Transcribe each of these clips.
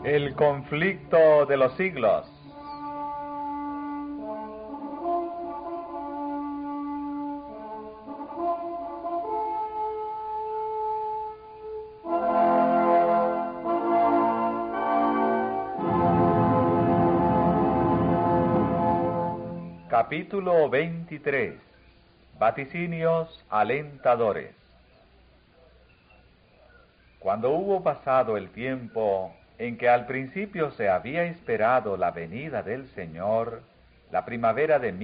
El conflicto de los siglos. Capítulo 23. Vaticinios alentadores. Cuando hubo pasado el tiempo en que al principio se había esperado la venida del Señor, la primavera de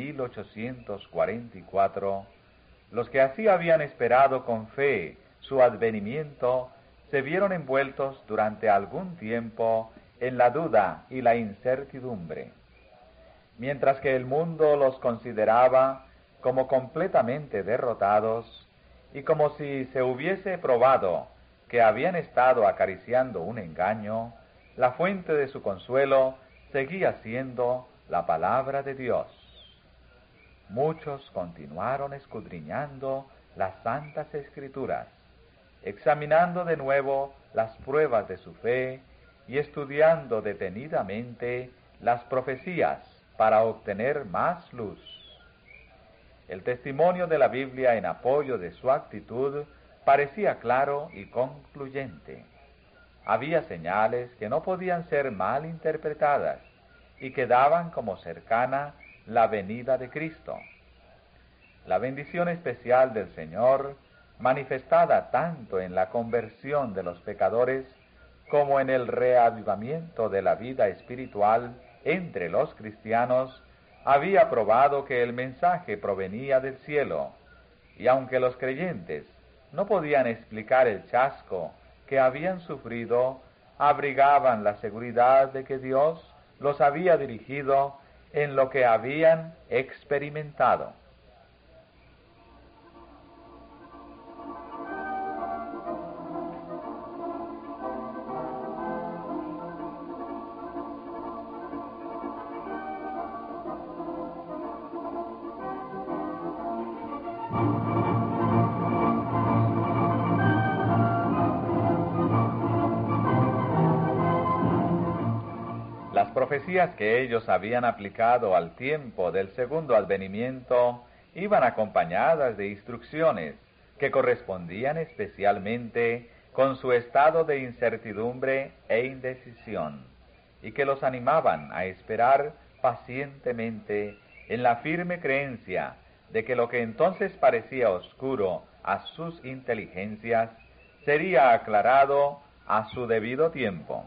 1844, los que así habían esperado con fe su advenimiento se vieron envueltos durante algún tiempo en la duda y la incertidumbre. Mientras que el mundo los consideraba como completamente derrotados y como si se hubiese probado que habían estado acariciando un engaño, la fuente de su consuelo seguía siendo la palabra de Dios. Muchos continuaron escudriñando las Santas Escrituras, examinando de nuevo las pruebas de su fe y estudiando detenidamente las profecías para obtener más luz. El testimonio de la Biblia en apoyo de su actitud parecía claro y concluyente. Había señales que no podían ser mal interpretadas y que daban como cercana la venida de Cristo. La bendición especial del Señor, manifestada tanto en la conversión de los pecadores como en el reavivamiento de la vida espiritual entre los cristianos, había probado que el mensaje provenía del cielo, y aunque los creyentes no podían explicar el chasco que habían sufrido, abrigaban la seguridad de que Dios los había dirigido en lo que habían experimentado. Las profecías que ellos habían aplicado al tiempo del segundo advenimiento iban acompañadas de instrucciones que correspondían especialmente con su estado de incertidumbre e indecisión, y que los animaban a esperar pacientemente en la firme creencia de que lo que entonces parecía oscuro a sus inteligencias sería aclarado a su debido tiempo.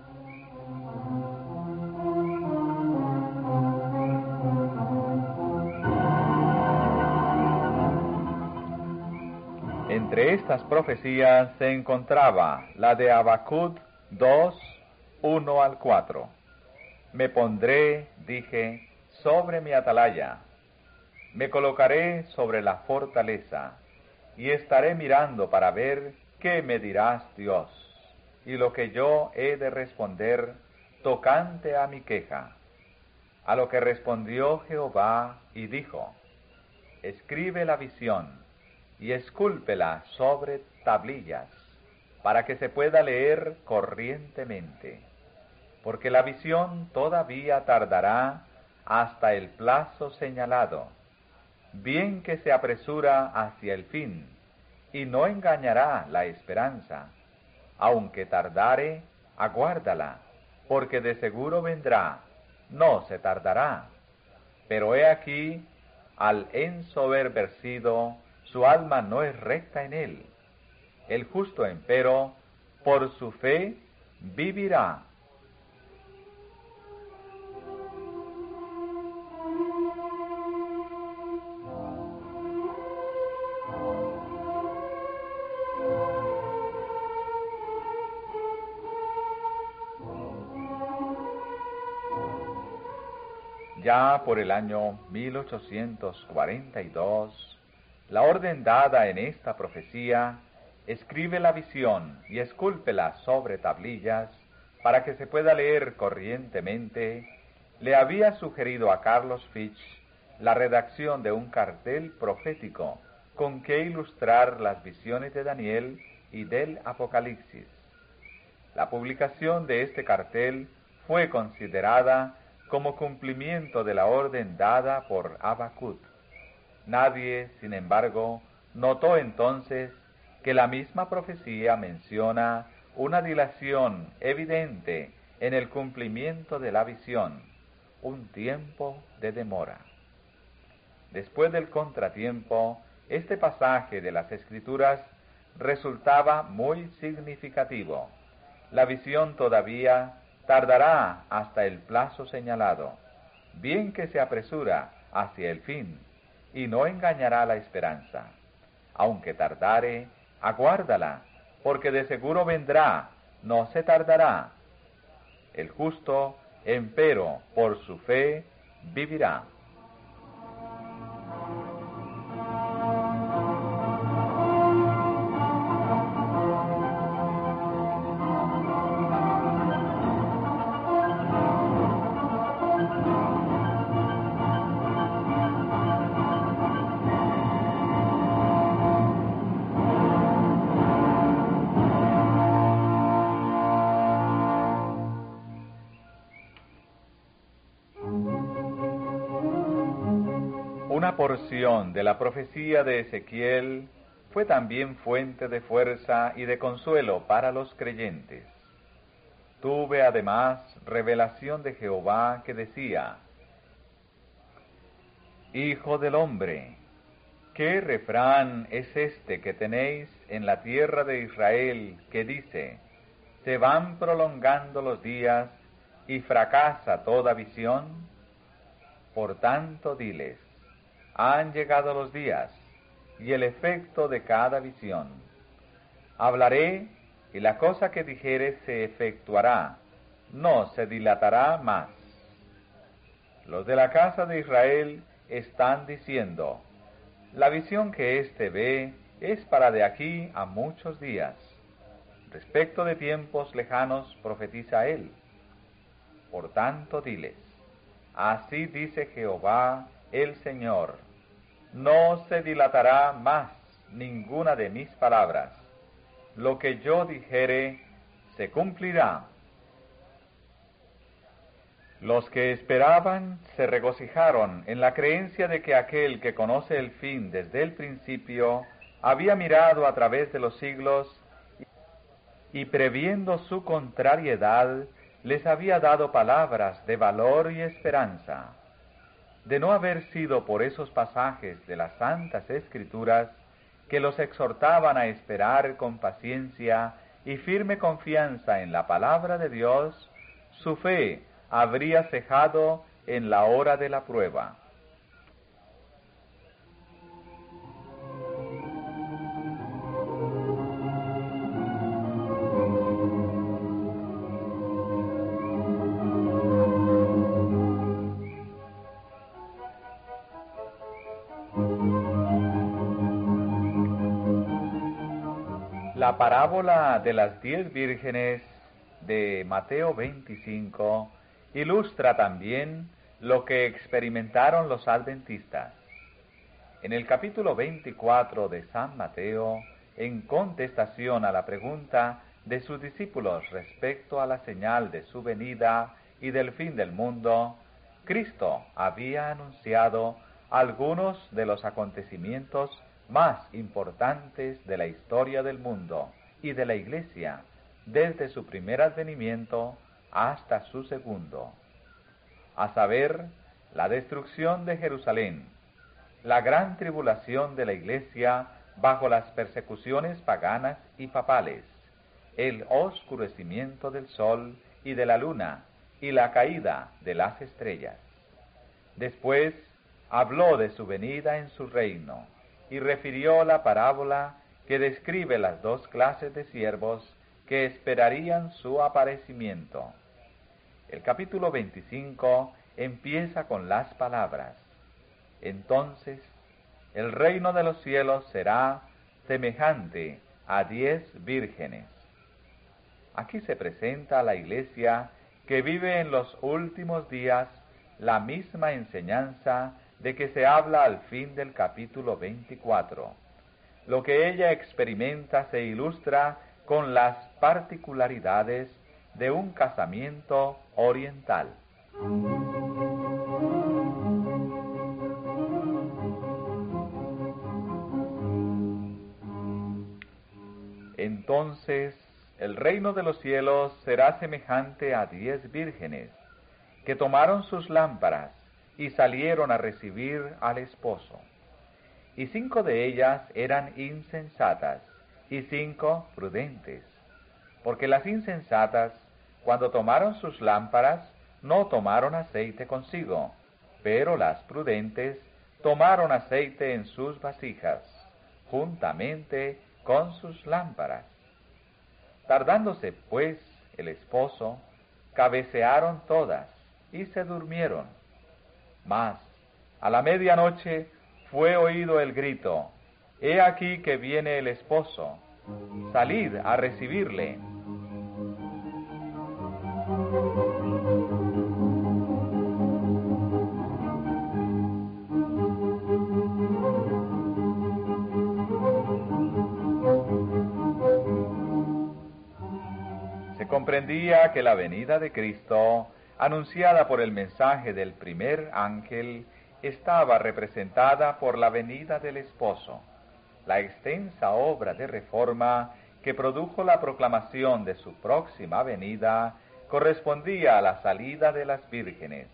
Entre estas profecías se encontraba la de Habacuc 2, 1 al 4. Me pondré, dije, sobre mi atalaya, me colocaré sobre la fortaleza, y estaré mirando para ver qué me dirás, Dios, y lo que yo he de responder tocante a mi queja. A lo que respondió Jehová y dijo, escribe la visión, y escúlpela sobre tablillas, para que se pueda leer corrientemente, porque la visión todavía tardará hasta el plazo señalado, bien que se apresura hacia el fin, y no engañará la esperanza. Aunque tardare, aguárdala, porque de seguro vendrá, no se tardará. Pero he aquí, al ensoberbecido, su alma no es recta en él. El justo, empero, por su fe vivirá. Ya por el año 1842, la orden dada en esta profecía, escribe la visión y escúlpela sobre tablillas para que se pueda leer corrientemente, le había sugerido a Carlos Fitch la redacción de un cartel profético con que ilustrar las visiones de Daniel y del Apocalipsis. La publicación de este cartel fue considerada como cumplimiento de la orden dada por Habacuc. Nadie, sin embargo, notó entonces que la misma profecía menciona una dilación evidente en el cumplimiento de la visión, un tiempo de demora. Después del contratiempo, este pasaje de las Escrituras resultaba muy significativo. La visión todavía tardará hasta el plazo señalado, bien que se apresura hacia el fin, y no engañará la esperanza. Aunque tardare, aguárdala, porque de seguro vendrá, no se tardará. El justo, empero, por su fe, vivirá. Una porción de la profecía de Ezequiel fue también fuente de fuerza y de consuelo para los creyentes. Tuve además revelación de Jehová que decía: Hijo del hombre, ¿qué refrán es este que tenéis en la tierra de Israel que dice: se van prolongando los días y fracasa toda visión? Por tanto, diles: han llegado los días y el efecto de cada visión. Hablaré, y la cosa que dijere se efectuará, no se dilatará más. Los de la casa de Israel están diciendo: la visión que éste ve es para de aquí a muchos días. Respecto de tiempos lejanos profetiza él. Por tanto, diles: así dice Jehová el Señor: no se dilatará más ninguna de mis palabras. Lo que yo dijere se cumplirá. Los que esperaban se regocijaron en la creencia de que aquel que conoce el fin desde el principio había mirado a través de los siglos y, previendo su contrariedad, les había dado palabras de valor y esperanza. De no haber sido por esos pasajes de las Santas Escrituras que los exhortaban a esperar con paciencia y firme confianza en la palabra de Dios, su fe habría cejado en la hora de la prueba. La parábola de las 10 vírgenes de Mateo 25 ilustra también lo que experimentaron los adventistas. En el capítulo 24 de San Mateo, en contestación a la pregunta de sus discípulos respecto a la señal de su venida y del fin del mundo, Cristo había anunciado algunos de los acontecimientos más importantes de la historia del mundo y de la Iglesia, desde su primer advenimiento hasta su segundo, a saber, la destrucción de Jerusalén, la gran tribulación de la Iglesia bajo las persecuciones paganas y papales, el oscurecimiento del sol y de la luna y la caída de las estrellas. Después habló de su venida en su reino y refirió la parábola que describe las dos clases de siervos que esperarían su aparecimiento. El capítulo 25 empieza con las palabras: entonces el reino de los cielos será semejante a 10 vírgenes. Aquí se presenta a la Iglesia que vive en los últimos días la misma enseñanza de que se habla al fin del capítulo 24. Lo que ella experimenta se ilustra con las particularidades de un casamiento oriental. Entonces el reino de los cielos será semejante a 10 vírgenes, que tomaron sus lámparas y salieron a recibir al esposo. Y 5 de ellas eran insensatas, y 5 prudentes. Porque las insensatas, cuando tomaron sus lámparas, no tomaron aceite consigo, pero las prudentes tomaron aceite en sus vasijas, juntamente con sus lámparas. Tardándose, pues, el esposo, cabecearon todas y se durmieron. Mas, a la medianoche, fue oído el grito: «He aquí que viene el esposo, salid a recibirle». Se comprendía que la venida de Cristo, anunciada por el mensaje del primer ángel, estaba representada por la venida del esposo. La extensa obra de reforma que produjo la proclamación de su próxima venida correspondía a la salida de las vírgenes.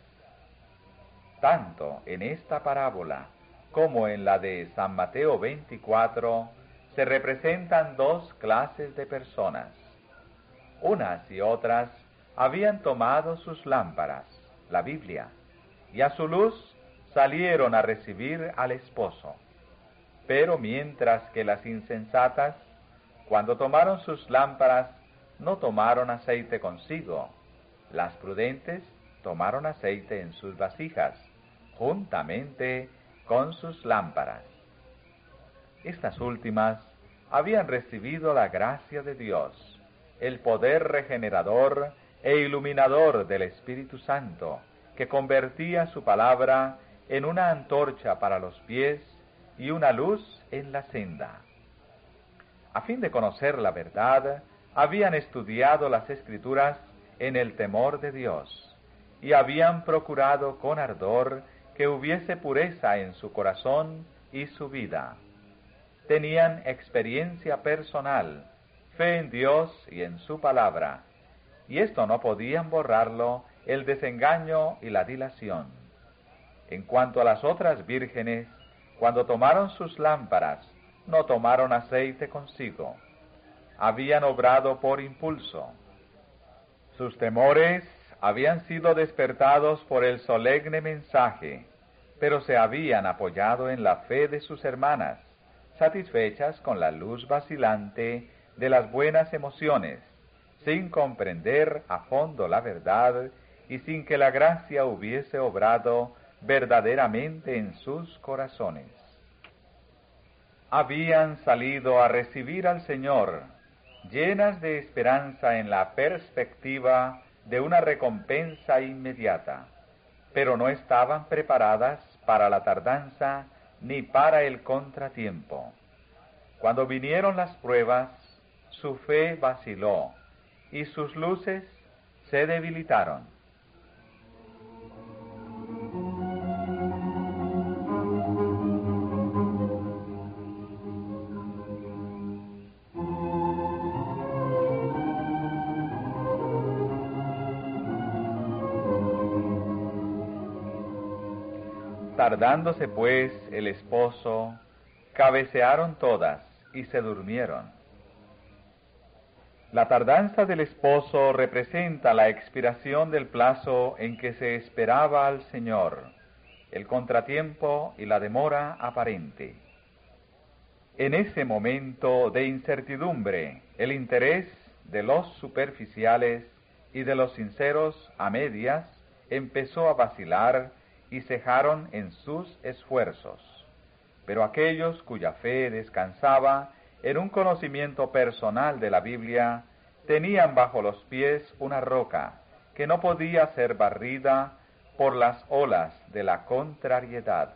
Tanto en esta parábola como en la de San Mateo 24 se representan 2 clases de personas. Unas y otras habían tomado sus lámparas, la Biblia, y a su luz salieron a recibir al esposo. Pero mientras que las insensatas, cuando tomaron sus lámparas, no tomaron aceite consigo, las prudentes tomaron aceite en sus vasijas, juntamente con sus lámparas. Estas últimas habían recibido la gracia de Dios, el poder regenerador e iluminador del Espíritu Santo, que convertía su palabra en una antorcha para los pies y una luz en la senda. A fin de conocer la verdad, habían estudiado las Escrituras en el temor de Dios, y habían procurado con ardor que hubiese pureza en su corazón y su vida. Tenían experiencia personal, fe en Dios y en su palabra, y esto no podían borrarlo el desengaño y la dilación. En cuanto a las otras vírgenes, cuando tomaron sus lámparas, no tomaron aceite consigo. Habían obrado por impulso. Sus temores habían sido despertados por el solemne mensaje, pero se habían apoyado en la fe de sus hermanas, satisfechas con la luz vacilante de las buenas emociones, sin comprender a fondo la verdad y sin que la gracia hubiese obrado verdaderamente en sus corazones. Habían salido a recibir al Señor, llenas de esperanza en la perspectiva de una recompensa inmediata, pero no estaban preparadas para la tardanza ni para el contratiempo. Cuando vinieron las pruebas, su fe vaciló y sus luces se debilitaron. Tardándose pues el esposo, cabecearon todas y se durmieron. La tardanza del esposo representa la expiración del plazo en que se esperaba al Señor, el contratiempo y la demora aparente. En ese momento de incertidumbre, el interés de los superficiales y de los sinceros a medias empezó a vacilar y cejaron en sus esfuerzos. Pero aquellos cuya fe descansaba en un conocimiento personal de la Biblia, tenían bajo los pies una roca que no podía ser barrida por las olas de la contrariedad.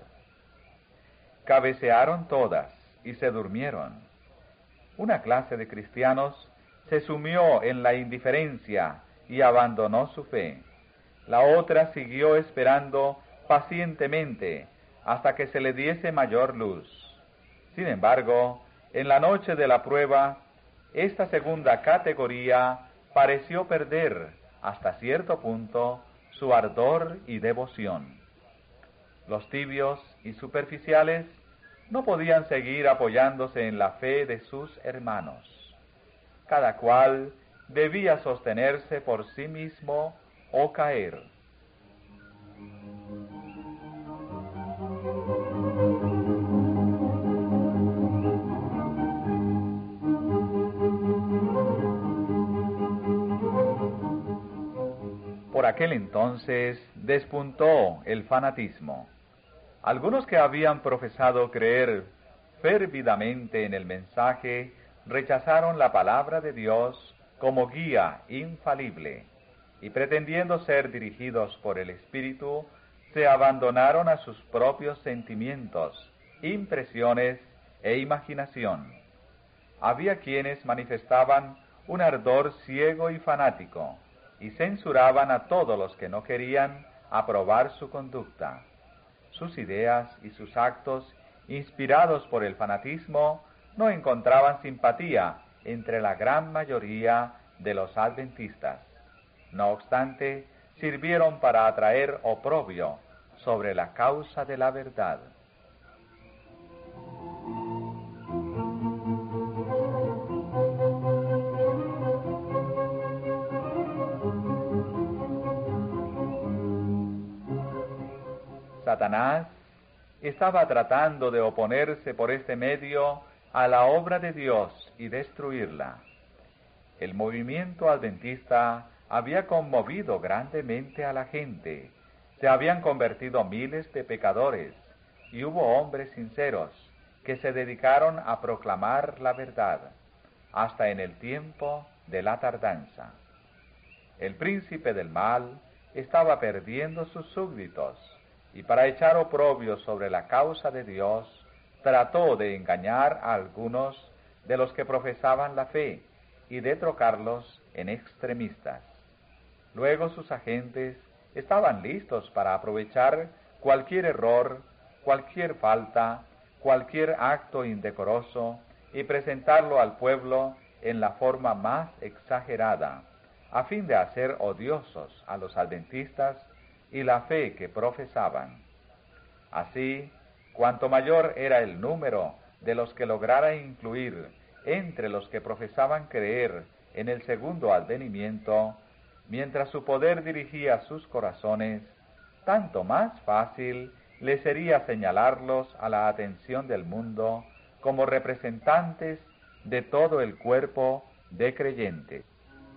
Cabecearon todas y se durmieron. Una clase de cristianos se sumió en la indiferencia y abandonó su fe. La otra siguió esperando pacientemente hasta que se le diese mayor luz. Sin embargo, en la noche de la prueba, esta segunda categoría pareció perder, hasta cierto punto, su ardor y devoción. Los tibios y superficiales no podían seguir apoyándose en la fe de sus hermanos. Cada cual debía sostenerse por sí mismo o caer. Por aquel entonces despuntó el fanatismo. Algunos que habían profesado creer fervidamente en el mensaje rechazaron la palabra de Dios como guía infalible y, pretendiendo ser dirigidos por el Espíritu, se abandonaron a sus propios sentimientos, impresiones e imaginación. Había quienes manifestaban un ardor ciego y fanático y censuraban a todos los que no querían aprobar su conducta. Sus ideas y sus actos, inspirados por el fanatismo, no encontraban simpatía entre la gran mayoría de los adventistas. No obstante, sirvieron para atraer oprobio sobre la causa de la verdad. Satanás estaba tratando de oponerse por este medio a la obra de Dios y destruirla. El movimiento adventista había conmovido grandemente a la gente. Se habían convertido miles de pecadores y hubo hombres sinceros que se dedicaron a proclamar la verdad, hasta en el tiempo de la tardanza. El príncipe del mal estaba perdiendo sus súbditos, y para echar oprobio sobre la causa de Dios, trató de engañar a algunos de los que profesaban la fe y de trocarlos en extremistas. Luego sus agentes estaban listos para aprovechar cualquier error, cualquier falta, cualquier acto indecoroso y presentarlo al pueblo en la forma más exagerada, a fin de hacer odiosos a los adventistas y la fe que profesaban. Así, cuanto mayor era el número de los que lograra incluir entre los que profesaban creer en el segundo advenimiento, mientras su poder dirigía sus corazones, tanto más fácil le sería señalarlos a la atención del mundo como representantes de todo el cuerpo de creyentes.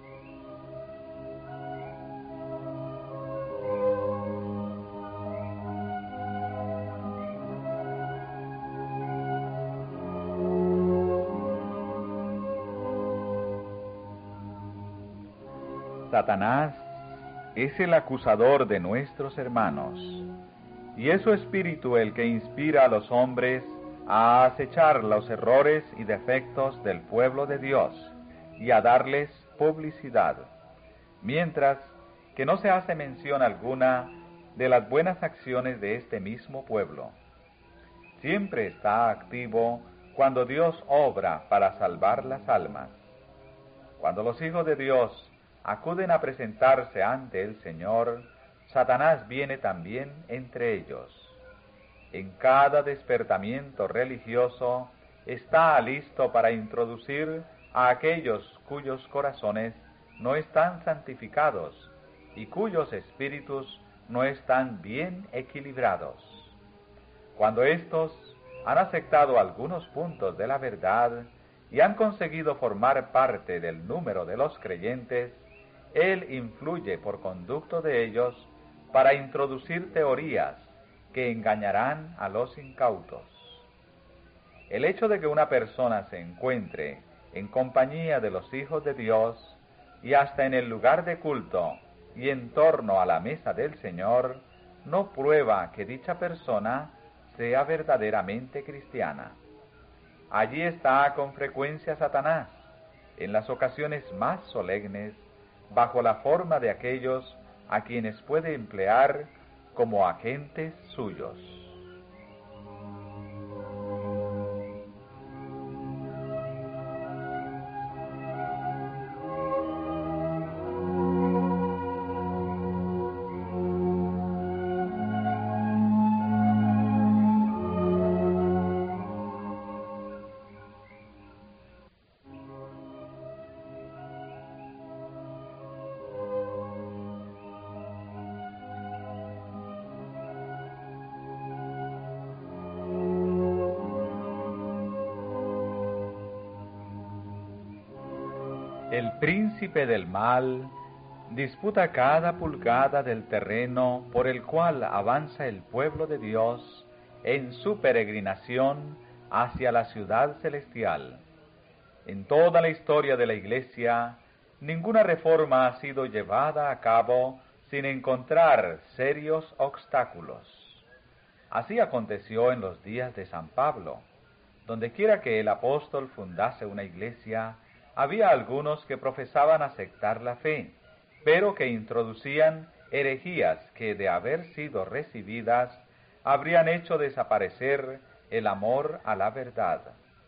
Satanás es el acusador de nuestros hermanos, y es su espíritu el que inspira a los hombres a acechar los errores y defectos del pueblo de Dios y a darles publicidad, mientras que no se hace mención alguna de las buenas acciones de este mismo pueblo. Siempre está activo cuando Dios obra para salvar las almas. Cuando los hijos de Dios acuden a presentarse ante el Señor, Satanás viene también entre ellos. En cada despertamiento religioso está listo para introducir a aquellos cuyos corazones no están santificados y cuyos espíritus no están bien equilibrados. Cuando éstos han aceptado algunos puntos de la verdad y han conseguido formar parte del número de los creyentes, Él influye por conducto de ellos para introducir teorías que engañarán a los incautos. El hecho de que una persona se encuentre en compañía de los hijos de Dios y hasta en el lugar de culto y en torno a la mesa del Señor no prueba que dicha persona sea verdaderamente cristiana. Allí está con frecuencia Satanás, en las ocasiones más solemnes, bajo la forma de aquellos a quienes puede emplear como agentes suyos. El príncipe del mal disputa cada pulgada del terreno por el cual avanza el pueblo de Dios en su peregrinación hacia la ciudad celestial. En toda la historia de la Iglesia, ninguna reforma ha sido llevada a cabo sin encontrar serios obstáculos. Así aconteció en los días de San Pablo. Dondequiera que el apóstol fundase una iglesia, había algunos que profesaban aceptar la fe, pero que introducían herejías que, de haber sido recibidas, habrían hecho desaparecer el amor a la verdad.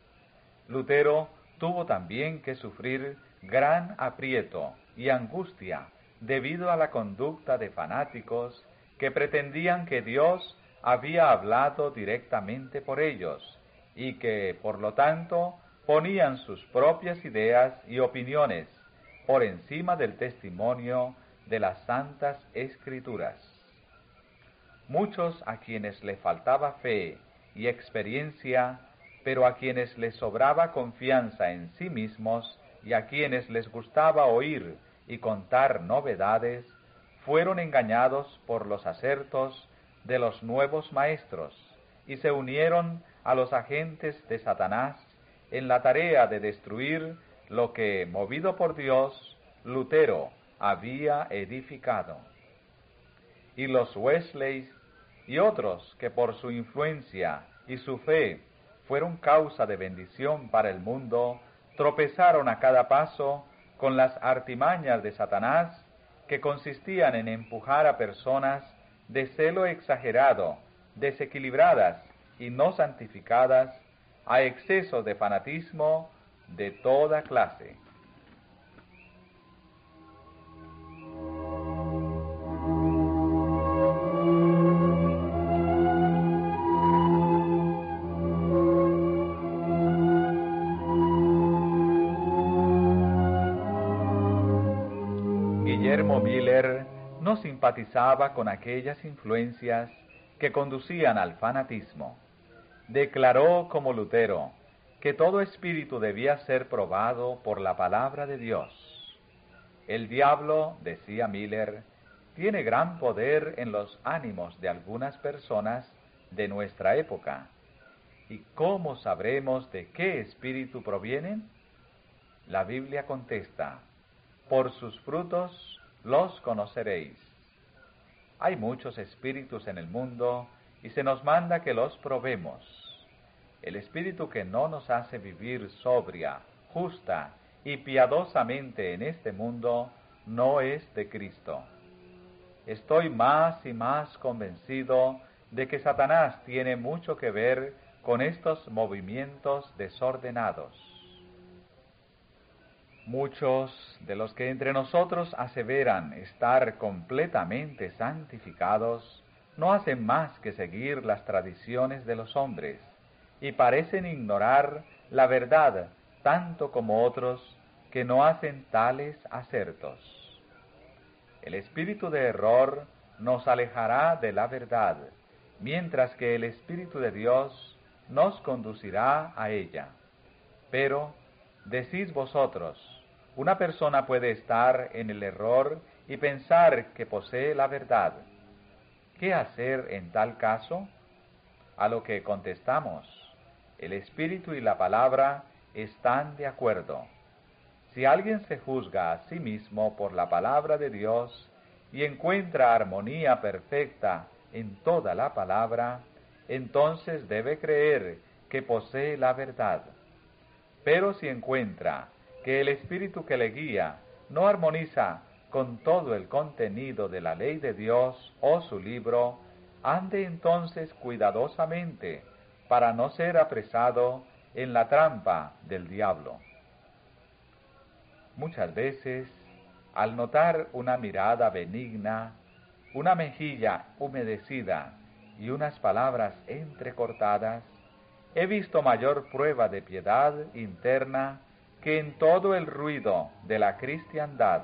Lutero tuvo también que sufrir gran aprieto y angustia debido a la conducta de fanáticos que pretendían que Dios había hablado directamente por ellos y que, por lo tanto, ponían sus propias ideas y opiniones por encima del testimonio de las Santas Escrituras. Muchos a quienes le faltaba fe y experiencia, pero a quienes les sobraba confianza en sí mismos y a quienes les gustaba oír y contar novedades, fueron engañados por los acertos de los nuevos maestros y se unieron a los agentes de Satanás en la tarea de destruir lo que, movido por Dios, Lutero había edificado. Y los Wesleys y otros que por su influencia y su fe fueron causa de bendición para el mundo, tropezaron a cada paso con las artimañas de Satanás, que consistían en empujar a personas de celo exagerado, desequilibradas y no santificadas, a excesos de fanatismo de toda clase. Guillermo Miller no simpatizaba con aquellas influencias que conducían al fanatismo. Declaró como Lutero que todo espíritu debía ser probado por la palabra de Dios. El diablo, decía Miller, tiene gran poder en los ánimos de algunas personas de nuestra época. ¿Y cómo sabremos de qué espíritu provienen? La Biblia contesta: por sus frutos los conoceréis. Hay muchos espíritus en el mundo y se nos manda que los probemos. El espíritu que no nos hace vivir sobria, justa y piadosamente en este mundo no es de Cristo. Estoy más y más convencido de que Satanás tiene mucho que ver con estos movimientos desordenados. Muchos de los que entre nosotros aseveran estar completamente santificados no hacen más que seguir las tradiciones de los hombres y parecen ignorar la verdad tanto como otros que no hacen tales acertos. El espíritu de error nos alejará de la verdad, mientras que el Espíritu de Dios nos conducirá a ella. Pero, decís vosotros, una persona puede estar en el error y pensar que posee la verdad. ¿Qué hacer en tal caso? A lo que contestamos: el Espíritu y la palabra están de acuerdo. Si alguien se juzga a sí mismo por la palabra de Dios y encuentra armonía perfecta en toda la palabra, entonces debe creer que posee la verdad. Pero si encuentra que el espíritu que le guía no armoniza con todo el contenido de la ley de Dios o su libro, ande entonces cuidadosamente para no ser apresado en la trampa del diablo. Muchas veces, al notar una mirada benigna, una mejilla humedecida y unas palabras entrecortadas, he visto mayor prueba de piedad interna que en todo el ruido de la cristiandad.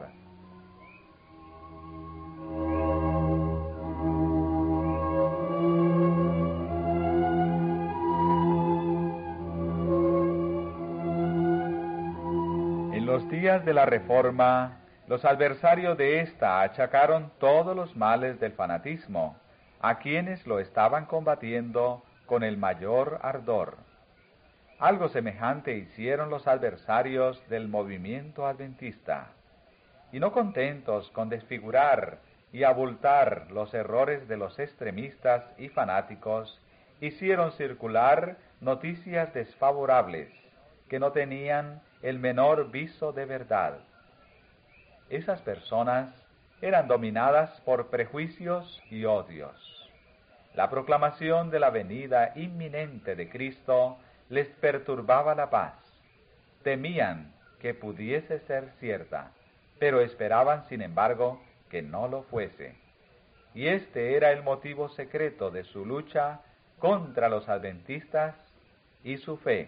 En los días de la Reforma, los adversarios de ésta achacaron todos los males del fanatismo a quienes lo estaban combatiendo con el mayor ardor. Algo semejante hicieron los adversarios del movimiento adventista, y no contentos con desfigurar y abultar los errores de los extremistas y fanáticos, hicieron circular noticias desfavorables que no tenían el menor viso de verdad. Esas personas eran dominadas por prejuicios y odios. La proclamación de la venida inminente de Cristo les perturbaba la paz. Temían que pudiese ser cierta, pero esperaban, sin embargo, que no lo fuese. Y este era el motivo secreto de su lucha contra los adventistas y su fe.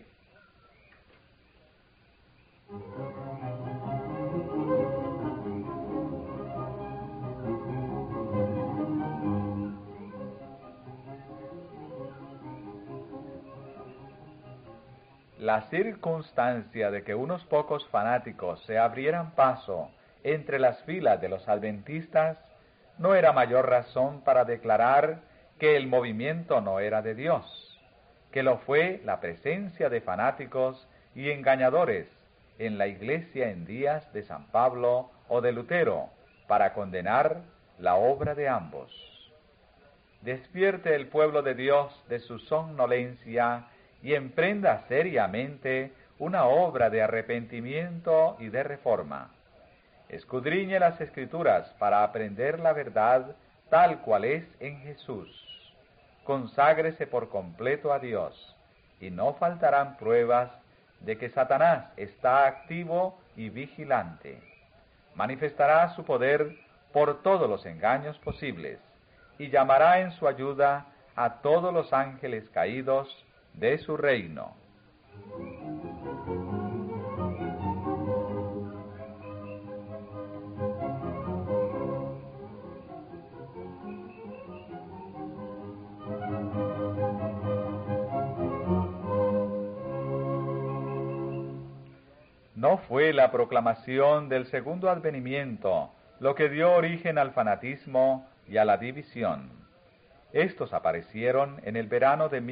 La circunstancia de que unos pocos fanáticos se abrieran paso entre las filas de los adventistas no era mayor razón para declarar que el movimiento no era de Dios, que lo fue la presencia de fanáticos y engañadores en la iglesia en días de San Pablo o de Lutero para condenar la obra de ambos. Despierte el pueblo de Dios de su somnolencia y emprenda seriamente una obra de arrepentimiento y de reforma. Escudriñe las Escrituras para aprender la verdad tal cual es en Jesús. Conságrese por completo a Dios, y no faltarán pruebas de que Satanás está activo y vigilante. Manifestará su poder por todos los engaños posibles, y llamará en su ayuda a todos los ángeles caídos de su reino. No fue la proclamación del segundo advenimiento lo que dio origen al fanatismo y a la división. Estos aparecieron en el verano de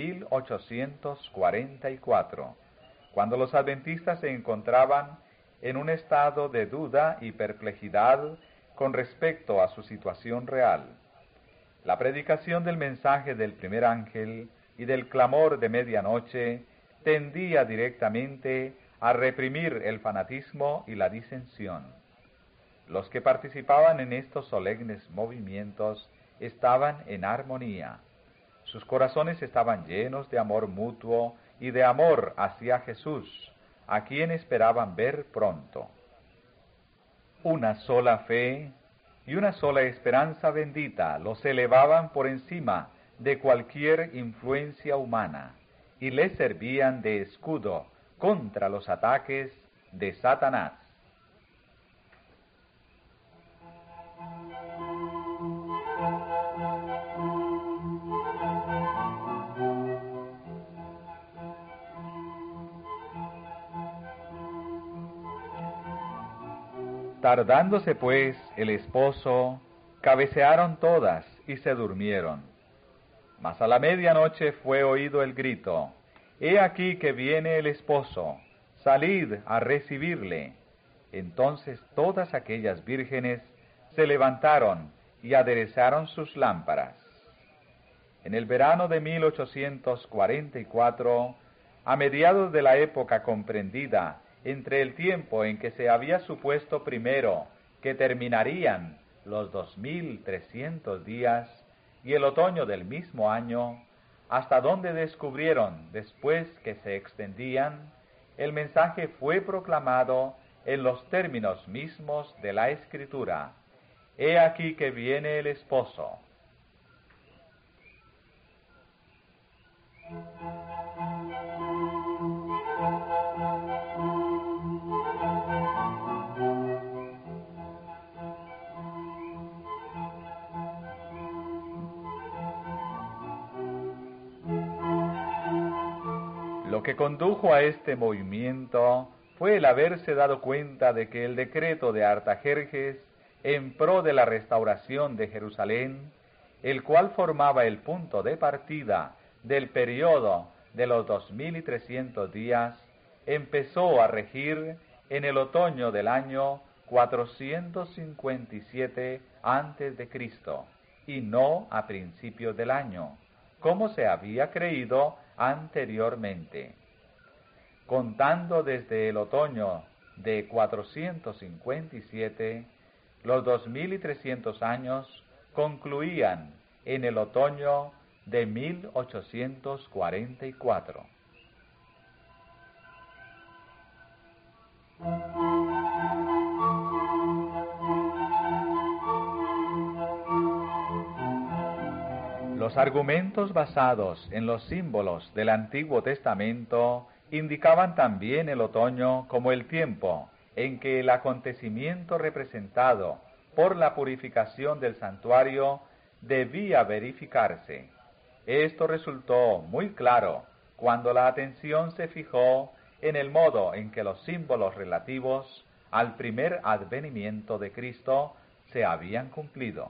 1844, cuando los adventistas se encontraban en un estado de duda y perplejidad con respecto a su situación real. La predicación del mensaje del primer ángel y del clamor de medianoche tendía directamente a reprimir el fanatismo y la disensión. Los que participaban en estos solemnes movimientos estaban en armonía. Sus corazones estaban llenos de amor mutuo y de amor hacia Jesús, a quien esperaban ver pronto. Una sola fe y una sola esperanza bendita los elevaban por encima de cualquier influencia humana y les servían de escudo contra los ataques de Satanás. Tardándose pues el esposo, cabecearon todas y se durmieron. Mas a la medianoche fue oído el grito: «He aquí que viene el esposo, salid a recibirle». Entonces todas aquellas vírgenes se levantaron y aderezaron sus lámparas. En el verano de 1844, a mediados de la época comprendida entre el tiempo en que se había supuesto primero que terminarían los 2300 días y el otoño del mismo año, hasta donde descubrieron después que se extendían, el mensaje fue proclamado en los términos mismos de la Escritura: He aquí que viene el esposo. Lo que condujo a este movimiento fue el haberse dado cuenta de que el decreto de Artajerjes en pro de la restauración de Jerusalén, el cual formaba el punto de partida del periodo de los 2300 días, empezó a regir en el otoño del año 457 a.C. y no a principios del año, como se había creído anteriormente. Contando desde el otoño de 457, los 2300 años concluían en el otoño de 1844. Los argumentos basados en los símbolos del Antiguo Testamento indicaban también el otoño como el tiempo en que el acontecimiento representado por la purificación del santuario debía verificarse. Esto resultó muy claro cuando la atención se fijó en el modo en que los símbolos relativos al primer advenimiento de Cristo se habían cumplido.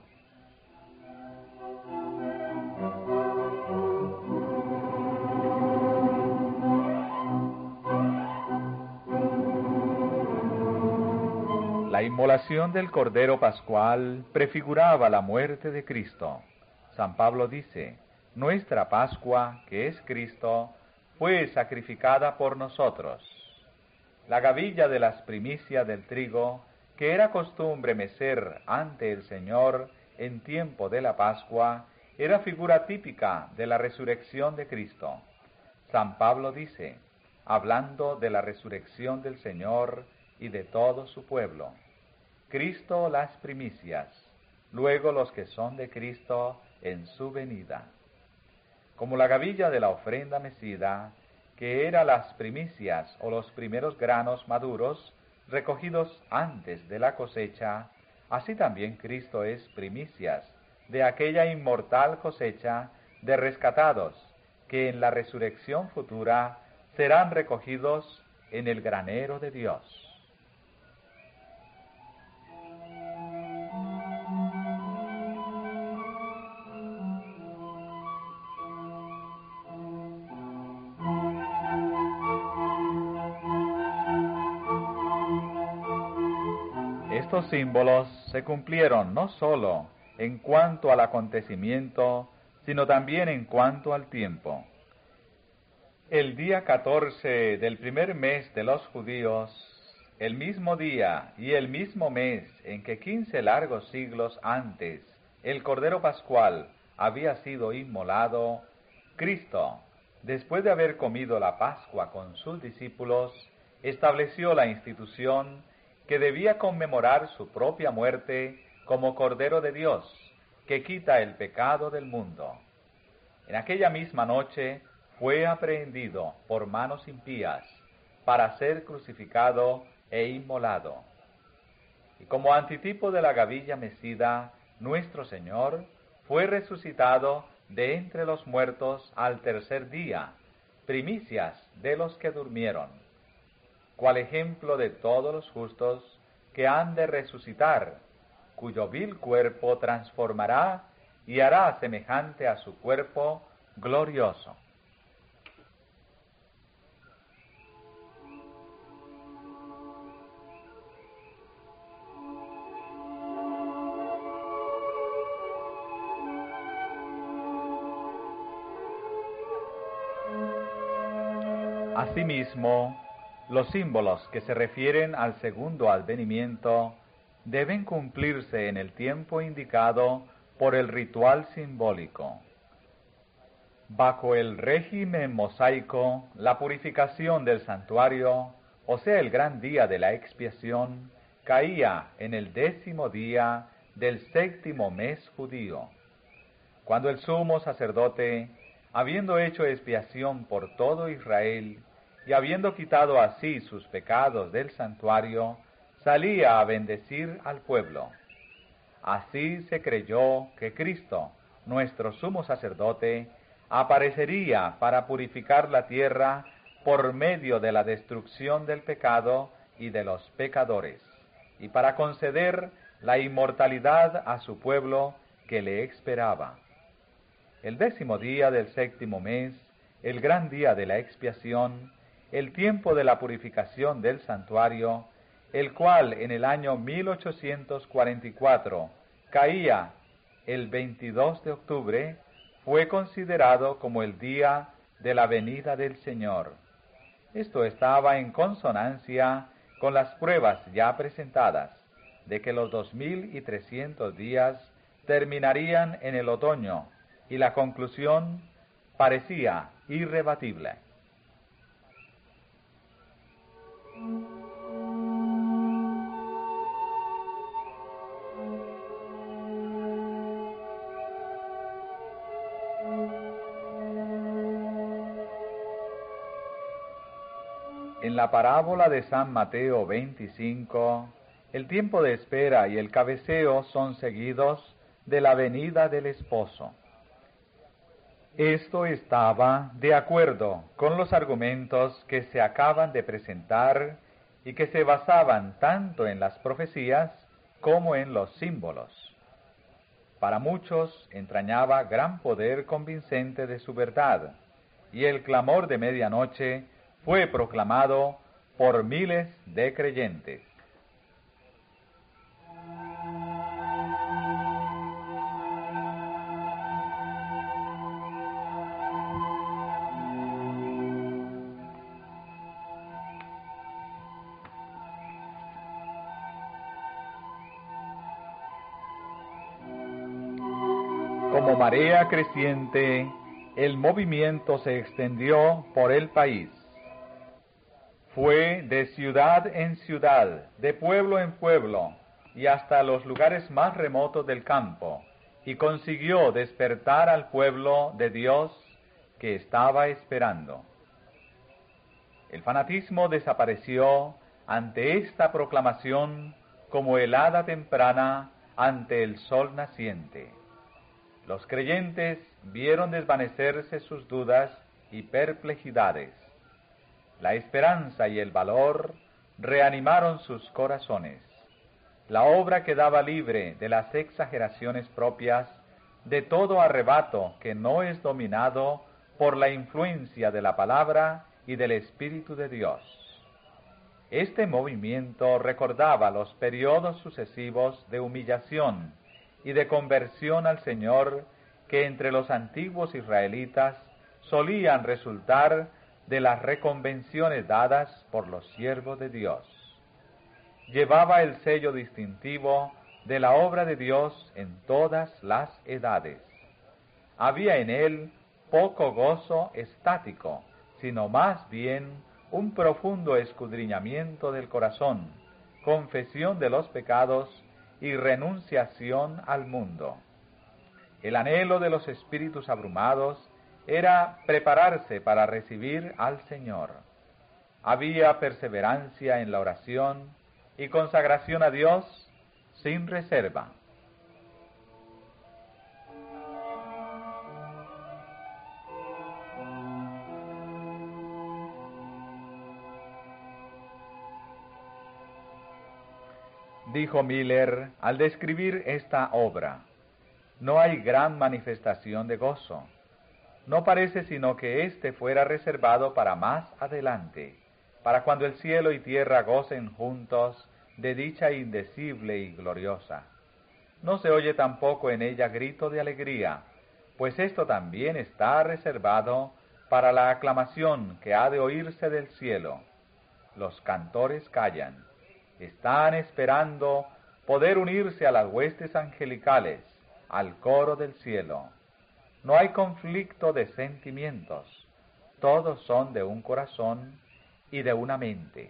La inmolación del Cordero Pascual prefiguraba la muerte de Cristo. San Pablo dice: nuestra Pascua, que es Cristo, fue sacrificada por nosotros. La gavilla de las primicias del trigo, que era costumbre mecer ante el Señor en tiempo de la Pascua, era figura típica de la resurrección de Cristo. San Pablo dice, hablando de la resurrección del Señor y de todo su pueblo: Cristo las primicias, luego los que son de Cristo en su venida. Como la gavilla de la ofrenda mecida, que era las primicias o los primeros granos maduros recogidos antes de la cosecha, así también Cristo es primicias de aquella inmortal cosecha de rescatados que en la resurrección futura serán recogidos en el granero de Dios. Estos símbolos se cumplieron no sólo en cuanto al acontecimiento, sino también en cuanto al tiempo. El día 14 del primer mes de los judíos, el mismo día y el mismo mes en que 15 largos siglos antes el Cordero Pascual había sido inmolado, Cristo, después de haber comido la Pascua con sus discípulos, estableció la institución que debía conmemorar su propia muerte como Cordero de Dios, que quita el pecado del mundo. En aquella misma noche fue aprehendido por manos impías para ser crucificado e inmolado. Y como antitipo de la gavilla mecida, nuestro Señor fue resucitado de entre los muertos al tercer día, primicias de los que durmieron, cual ejemplo de todos los justos que han de resucitar, cuyo vil cuerpo transformará y hará semejante a su cuerpo glorioso. Asimismo, Los símbolos que se refieren al segundo advenimiento deben cumplirse en el tiempo indicado por el ritual simbólico. Bajo el régimen mosaico, la purificación del santuario, o sea, el gran día de la expiación, caía en el 10º día del 7º mes judío, cuando el sumo sacerdote, habiendo hecho expiación por todo Israel y habiendo quitado así sus pecados del santuario, salía a bendecir al pueblo. Así se creyó que Cristo, nuestro sumo sacerdote, aparecería para purificar la tierra por medio de la destrucción del pecado y de los pecadores, y para conceder la inmortalidad a su pueblo que le esperaba. El 10º día del 7º mes, el gran día de la expiación, el tiempo de la purificación del santuario, el cual en el año 1844 caía el 22 de octubre, fue considerado como el día de la venida del Señor. Esto estaba en consonancia con las pruebas ya presentadas, de que los 2300 días terminarían en el otoño, y la conclusión parecía irrebatible. En la parábola de San Mateo 25, el tiempo de espera y el cabeceo son seguidos de la venida del esposo. Esto estaba de acuerdo con los argumentos que se acaban de presentar y que se basaban tanto en las profecías como en los símbolos. Para muchos entrañaba gran poder convincente de su verdad, y el clamor de medianoche fue proclamado por miles de creyentes. Como marea creciente, el movimiento se extendió por el país. Fue de ciudad en ciudad, de pueblo en pueblo, y hasta los lugares más remotos del campo, y consiguió despertar al pueblo de Dios que estaba esperando. El fanatismo desapareció ante esta proclamación como helada temprana ante el sol naciente. Los creyentes vieron desvanecerse sus dudas y perplejidades. La esperanza y el valor reanimaron sus corazones. La obra quedaba libre de las exageraciones propias de todo arrebato que no es dominado por la influencia de la palabra y del Espíritu de Dios. Este movimiento recordaba los periodos sucesivos de humillación y de conversión al Señor que entre los antiguos israelitas solían resultar de las reconvenciones dadas por los siervos de Dios. Llevaba el sello distintivo de la obra de Dios en todas las edades. Había en él poco gozo estático, sino más bien un profundo escudriñamiento del corazón, confesión de los pecados y renunciación al mundo. El anhelo de los espíritus abrumados era prepararse para recibir al Señor. Había perseverancia en la oración y consagración a Dios sin reserva. Dijo Miller al describir esta obra: no hay gran manifestación de gozo. No parece sino que éste fuera reservado para más adelante, para cuando el cielo y tierra gocen juntos de dicha indecible y gloriosa. No se oye tampoco en ella grito de alegría, pues esto también está reservado para la aclamación que ha de oírse del cielo. los cantores callan. Están esperando poder unirse a las huestes angelicales, al coro del cielo. No hay conflicto de sentimientos. Todos son de un corazón y de una mente.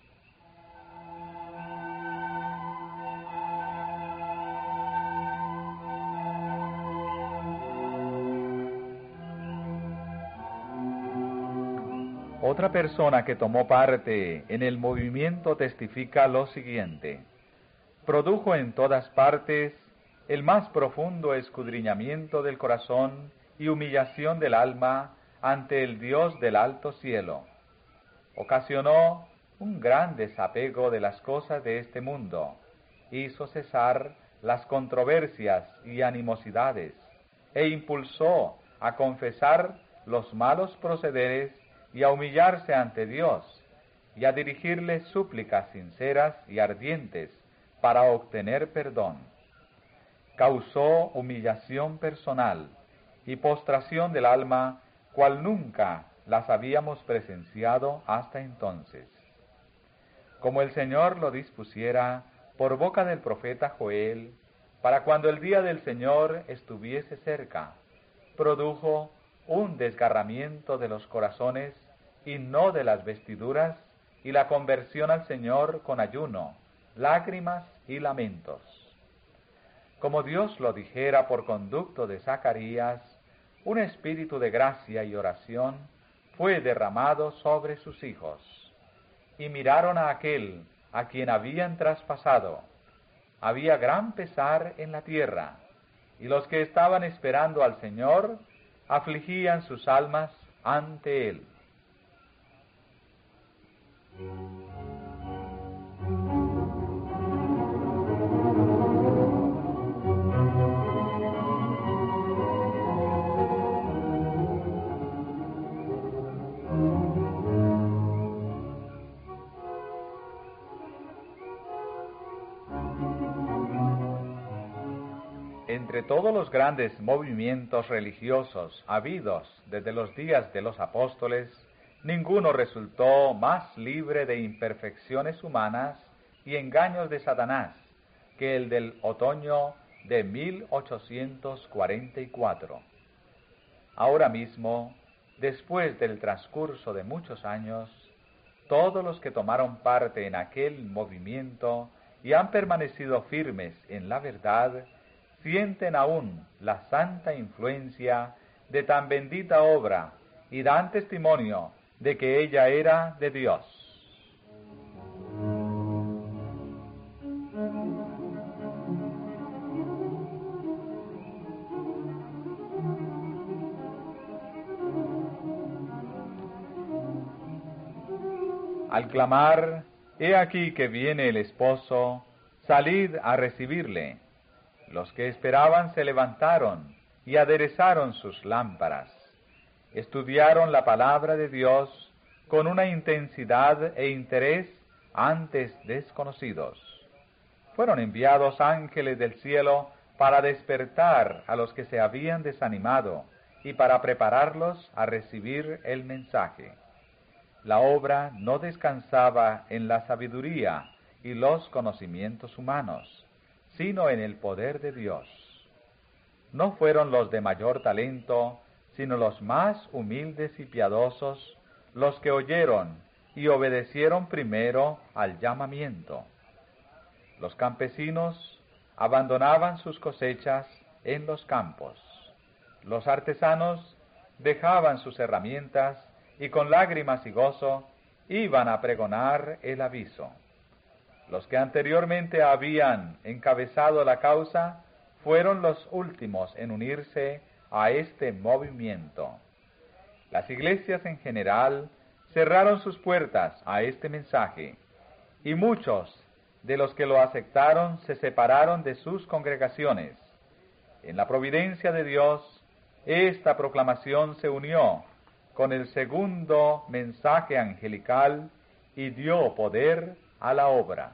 Otra persona que tomó parte en el movimiento testifica lo siguiente: produjo en todas partes el más profundo escudriñamiento del corazón y humillación del alma ante el Dios del alto cielo. Ocasionó un gran desapego de las cosas de este mundo, hizo cesar las controversias y animosidades, e impulsó a confesar los malos procederes y a humillarse ante Dios, y a dirigirle súplicas sinceras y ardientes para obtener perdón. Causó humillación personal y postración del alma, cual nunca las habíamos presenciado hasta entonces. Como el Señor lo dispusiera por boca del profeta Joel, para cuando el día del Señor estuviese cerca, produjo un desgarramiento de los corazones y no de las vestiduras, y la conversión al Señor con ayuno, lágrimas y lamentos. Como Dios lo dijera por conducto de Zacarías, un espíritu de gracia y oración fue derramado sobre sus hijos, y miraron a aquel a quien habían traspasado. Había gran pesar en la tierra, y los que estaban esperando al Señor afligían sus almas ante Él. Entre todos los grandes movimientos religiosos habidos desde los días de los apóstoles, ninguno resultó más libre de imperfecciones humanas y engaños de Satanás que el del otoño de 1844. Ahora mismo, después del transcurso de muchos años, todos los que tomaron parte en aquel movimiento y han permanecido firmes en la verdad, sienten aún la santa influencia de tan bendita obra y dan testimonio de que ella era de Dios. Al clamar, «He aquí que viene el esposo, salid a recibirle», los que esperaban se levantaron y aderezaron sus lámparas. Estudiaron la palabra de Dios con una intensidad e interés antes desconocidos. Fueron enviados ángeles del cielo para despertar a los que se habían desanimado y para prepararlos a recibir el mensaje. La obra no descansaba en la sabiduría y los conocimientos humanos, sino en el poder de Dios. No fueron los de mayor talento, sino los más humildes y piadosos, los que oyeron y obedecieron primero al llamamiento. Los campesinos abandonaban sus cosechas en los campos. Los artesanos dejaban sus herramientas y con lágrimas y gozo iban a pregonar el aviso. Los que anteriormente habían encabezado la causa fueron los últimos en unirse a este movimiento. Las iglesias en general cerraron sus puertas a este mensaje, y muchos de los que lo aceptaron se separaron de sus congregaciones. En la providencia de Dios, esta proclamación se unió con el segundo mensaje angelical y dio poder a la obra.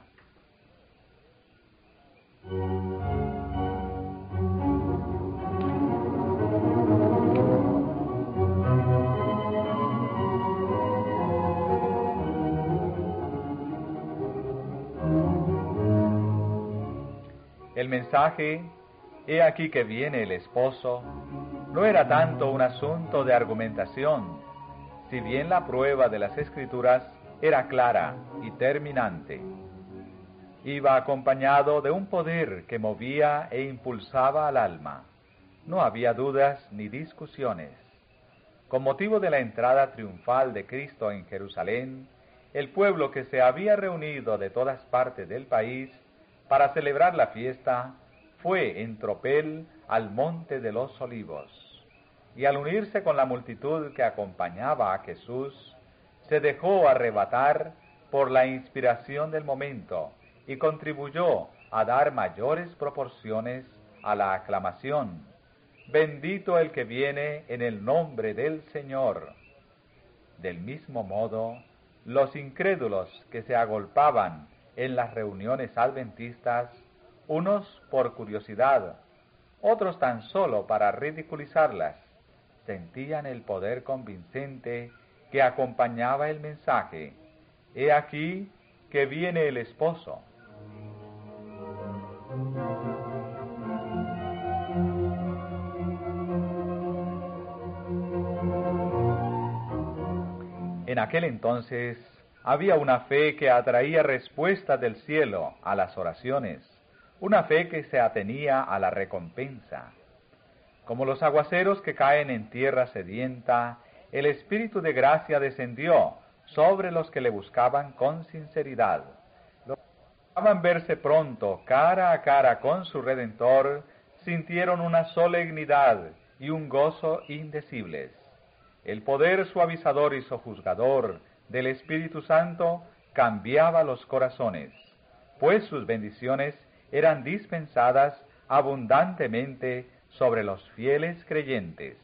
El mensaje, he aquí que viene el esposo, no era tanto un asunto de argumentación, si bien la prueba de las Escrituras era clara y terminante. Iba acompañado de un poder que movía e impulsaba al alma. No había dudas ni discusiones. Con motivo de la entrada triunfal de Cristo en Jerusalén, el pueblo que se había reunido de todas partes del país para celebrar la fiesta fue en tropel al Monte de los Olivos. Y al unirse con la multitud que acompañaba a Jesús, se dejó arrebatar por la inspiración del momento y contribuyó a dar mayores proporciones a la aclamación: bendito el que viene en el nombre del Señor. Del mismo modo, los incrédulos que se agolpaban en las reuniones adventistas, unos por curiosidad, otros tan solo para ridiculizarlas, sentían el poder convincente que acompañaba el mensaje: he aquí que viene el esposo. En aquel entonces había una fe que atraía respuesta del cielo a las oraciones, una fe que se atenía a la recompensa. Como los aguaceros que caen en tierra sedienta, el Espíritu de gracia descendió sobre los que le buscaban con sinceridad. Los que buscaban verse pronto cara a cara con su Redentor sintieron una solemnidad y un gozo indecibles. El poder suavizador y sojuzgador del Espíritu Santo cambiaba los corazones, pues sus bendiciones eran dispensadas abundantemente sobre los fieles creyentes.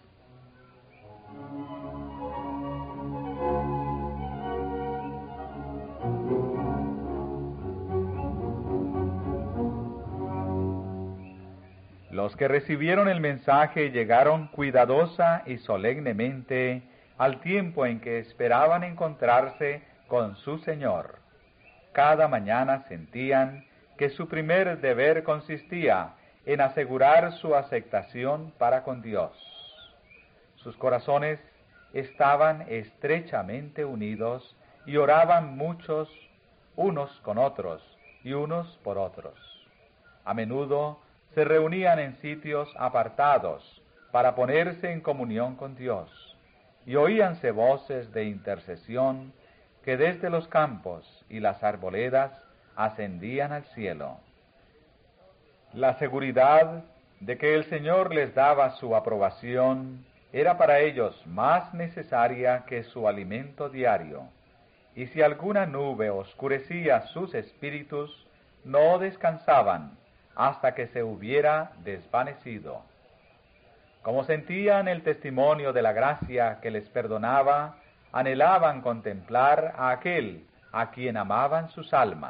Los que recibieron el mensaje llegaron cuidadosa y solemnemente al tiempo en que esperaban encontrarse con su Señor. Cada mañana sentían que su primer deber consistía en asegurar su aceptación para con Dios. Sus corazones estaban estrechamente unidos y oraban muchos unos con otros y unos por otros. A menudo se reunían en sitios apartados para ponerse en comunión con Dios, y oíanse voces de intercesión que desde los campos y las arboledas ascendían al cielo. La seguridad de que el Señor les daba su aprobación era para ellos más necesaria que su alimento diario, y si alguna nube oscurecía sus espíritus, no descansaban hasta que se hubiera desvanecido. Como sentían el testimonio de la gracia que les perdonaba, anhelaban contemplar a aquel a quien amaban sus almas.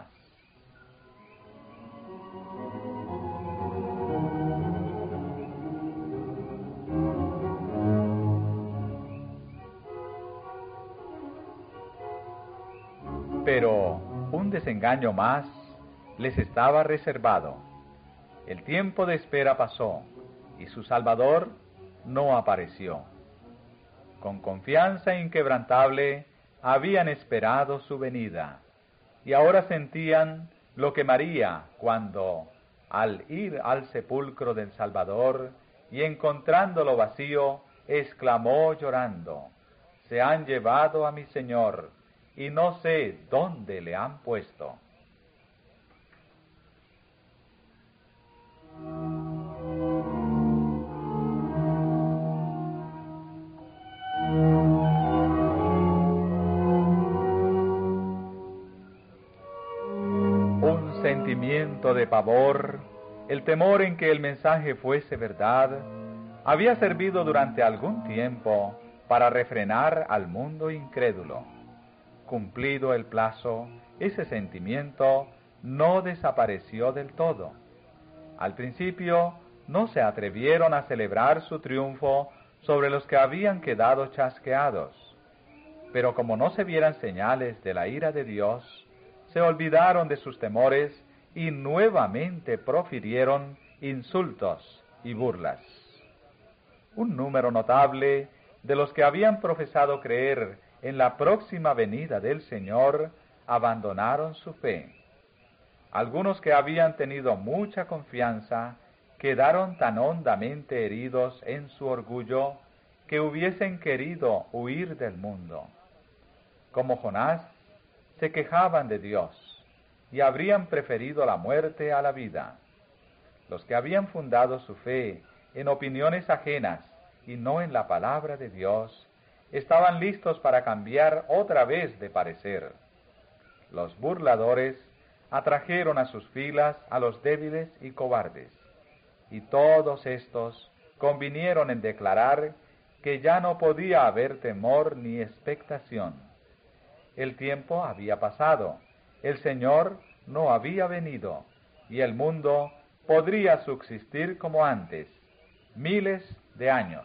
Pero un desengaño más les estaba reservado. El tiempo de espera pasó y su Salvador no apareció. Con confianza inquebrantable habían esperado su venida, y ahora sentían lo que María cuando, al ir al sepulcro del Salvador y encontrándolo vacío, exclamó llorando: «Se han llevado a mi Señor, y no sé dónde le han puesto». Un sentimiento de pavor, el temor en que el mensaje fuese verdad, había servido durante algún tiempo para refrenar al mundo incrédulo. Cumplido el plazo, ese sentimiento no desapareció del todo. Al principio no se atrevieron a celebrar su triunfo sobre los que habían quedado chasqueados, pero como no se vieran señales de la ira de Dios, se olvidaron de sus temores y nuevamente profirieron insultos y burlas. Un número notable de los que habían profesado creer en la próxima venida del Señor abandonaron su fe. Algunos que habían tenido mucha confianza quedaron tan hondamente heridos en su orgullo que hubiesen querido huir del mundo. Como Jonás, se quejaban de Dios y habrían preferido la muerte a la vida. Los que habían fundado su fe en opiniones ajenas y no en la palabra de Dios, estaban listos para cambiar otra vez de parecer. Los burladores atrajeron a sus filas a los débiles y cobardes, y todos estos convinieron en declarar que ya no podía haber temor ni expectación. El tiempo había pasado, el Señor no había venido, y el mundo podría subsistir como antes, miles de años.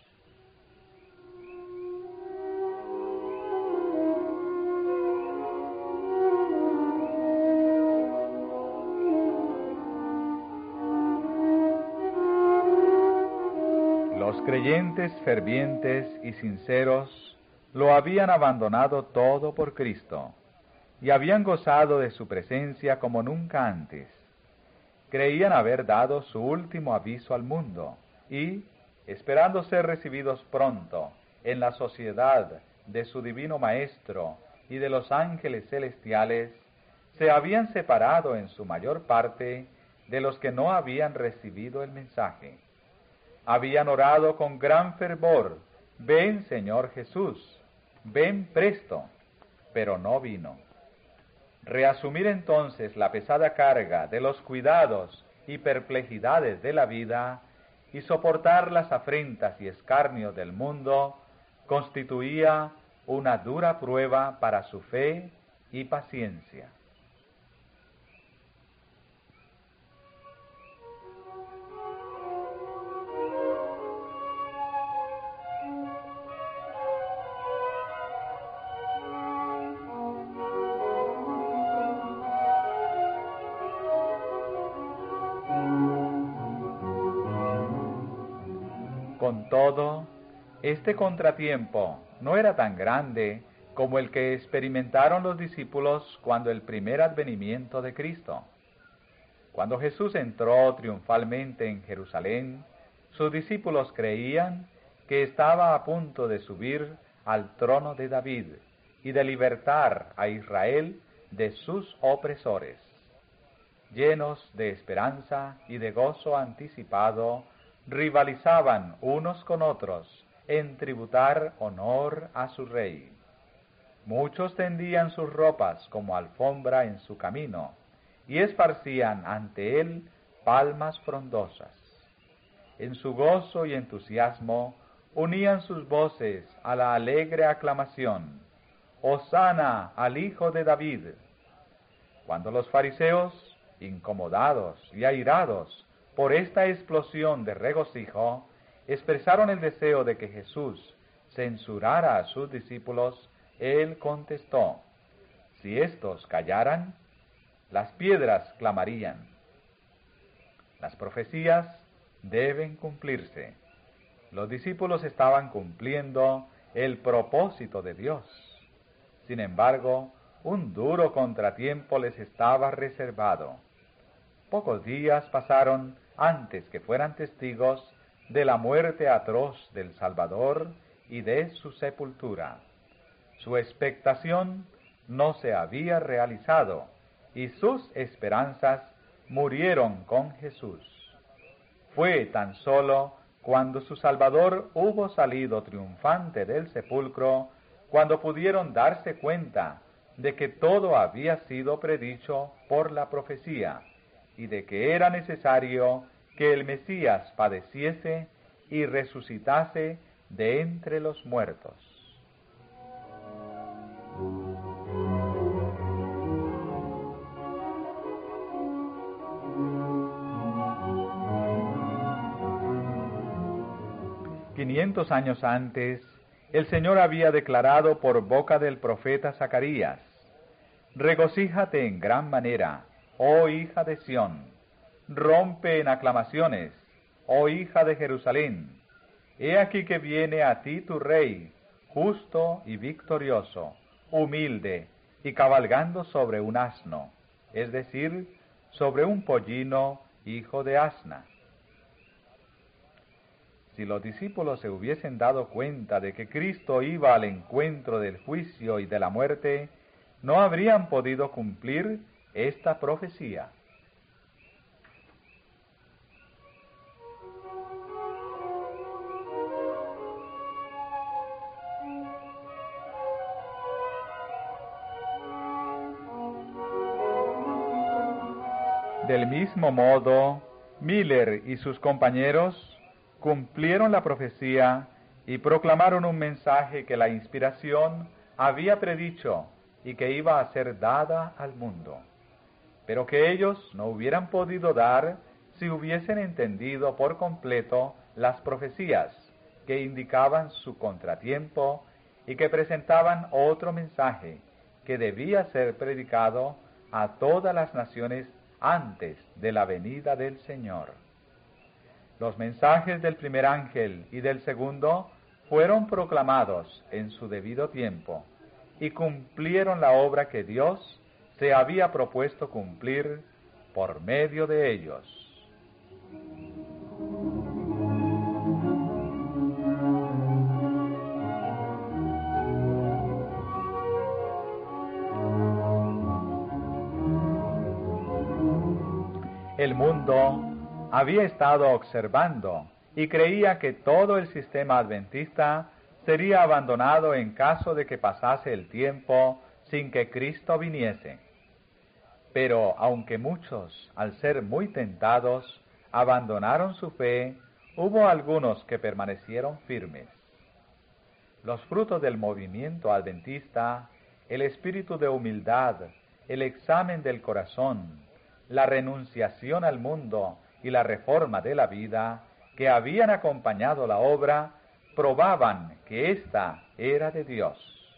Los creyentes fervientes y sinceros lo habían abandonado todo por Cristo y habían gozado de su presencia como nunca antes. Creían haber dado su último aviso al mundo y, esperando ser recibidos pronto en la sociedad de su divino Maestro y de los ángeles celestiales, se habían separado en su mayor parte de los que no habían recibido el mensaje. Habían orado con gran fervor: «Ven, Señor Jesús, ven presto», pero no vino. Reasumir entonces la pesada carga de los cuidados y perplejidades de la vida y soportar las afrentas y escarnios del mundo constituía una dura prueba para su fe y paciencia. Con todo, este contratiempo no era tan grande como el que experimentaron los discípulos cuando el primer advenimiento de Cristo. Cuando Jesús entró triunfalmente en Jerusalén, sus discípulos creían que estaba a punto de subir al trono de David y de libertar a Israel de sus opresores. Llenos de esperanza y de gozo anticipado, rivalizaban unos con otros en tributar honor a su rey. Muchos tendían sus ropas como alfombra en su camino y esparcían ante él palmas frondosas. En su gozo y entusiasmo unían sus voces a la alegre aclamación: «Hosana al Hijo de David». Cuando los fariseos, incomodados y airados por esta explosión de regocijo, expresaron el deseo de que Jesús censurara a sus discípulos, él contestó: «Si éstos callaran, las piedras clamarían». Las profecías deben cumplirse. Los discípulos estaban cumpliendo el propósito de Dios. Sin embargo, un duro contratiempo les estaba reservado. Pocos días pasaron antes que fueran testigos de la muerte atroz del Salvador y de su sepultura. Su expectación no se había realizado y sus esperanzas murieron con Jesús. Fue tan solo cuando su Salvador hubo salido triunfante del sepulcro cuando pudieron darse cuenta de que todo había sido predicho por la profecía y de que era necesario que el Mesías padeciese y resucitase de entre los muertos. «500 años antes, el Señor había declarado por boca del profeta Zacarías: «Regocíjate en gran manera, oh hija de Sión. Rompe en aclamaciones, oh hija de Jerusalén. He aquí que viene a ti tu rey, justo y victorioso, humilde y cabalgando sobre un asno, es decir, sobre un pollino, hijo de asna. Si los discípulos se hubiesen dado cuenta de que Cristo iba al encuentro del juicio y de la muerte, no habrían podido cumplir esta profecía. Del mismo modo, Miller y sus compañeros cumplieron la profecía y proclamaron un mensaje que la inspiración había predicho y que iba a ser dada al mundo, pero que ellos no hubieran podido dar si hubiesen entendido por completo las profecías que indicaban su contratiempo y que presentaban otro mensaje que debía ser predicado a todas las naciones antes de la venida del Señor. Los mensajes del primer ángel y del segundo fueron proclamados en su debido tiempo y cumplieron la obra que Dios se había propuesto cumplir por medio de ellos. El mundo había estado observando y creía que todo el sistema adventista sería abandonado en caso de que pasase el tiempo sin que Cristo viniese. Pero aunque muchos, al ser muy tentados, abandonaron su fe, hubo algunos que permanecieron firmes. Los frutos del movimiento adventista, el espíritu de humildad, el examen del corazón, la renunciación al mundo y la reforma de la vida que habían acompañado la obra, probaban que ésta era de Dios.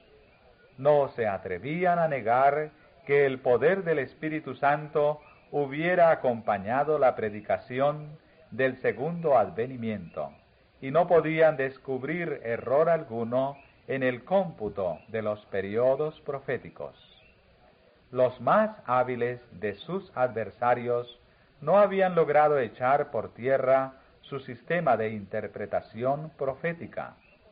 No se atrevían a negar que el poder del Espíritu Santo hubiera acompañado la predicación del segundo advenimiento, y no podían descubrir error alguno en el cómputo de los periodos proféticos. Los más hábiles de sus adversarios no habían logrado echar por tierra su sistema de interpretación profética.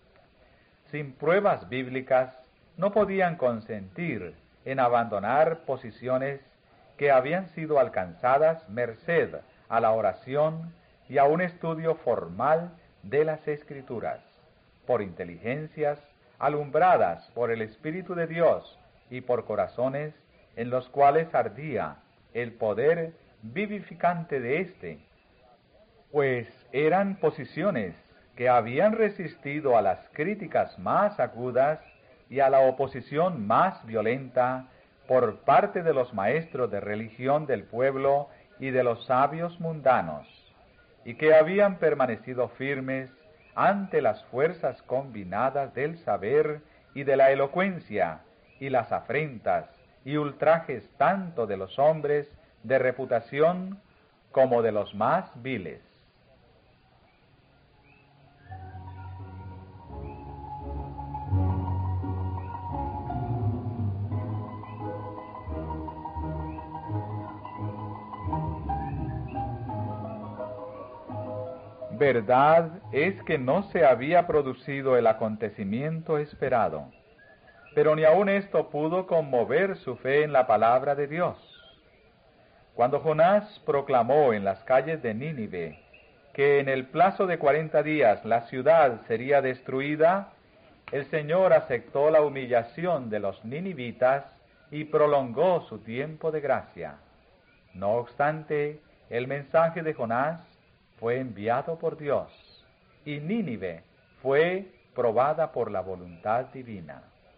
Sin pruebas bíblicas, no podían consentir en abandonar posiciones que habían sido alcanzadas merced a la oración y a un estudio formal de las Escrituras, por inteligencias alumbradas por el Espíritu de Dios y por corazones en los cuales ardía el poder vivificante de éste, pues eran posiciones que habían resistido a las críticas más agudas y a la oposición más violenta por parte de los maestros de religión del pueblo y de los sabios mundanos, y que habían permanecido firmes ante las fuerzas combinadas del saber y de la elocuencia, y las afrentas y ultrajes tanto de los hombres de reputación como de los más viles. Verdad es que no se había producido el acontecimiento esperado, pero ni aun esto pudo conmover su fe en la palabra de Dios. Cuando Jonás proclamó en las calles de Nínive que en el plazo de 40 días la ciudad sería destruida, el Señor aceptó la humillación de los ninivitas y prolongó su tiempo de gracia. No obstante, el mensaje de Jonás fue enviado por Dios, y Nínive fue probada por la voluntad divina.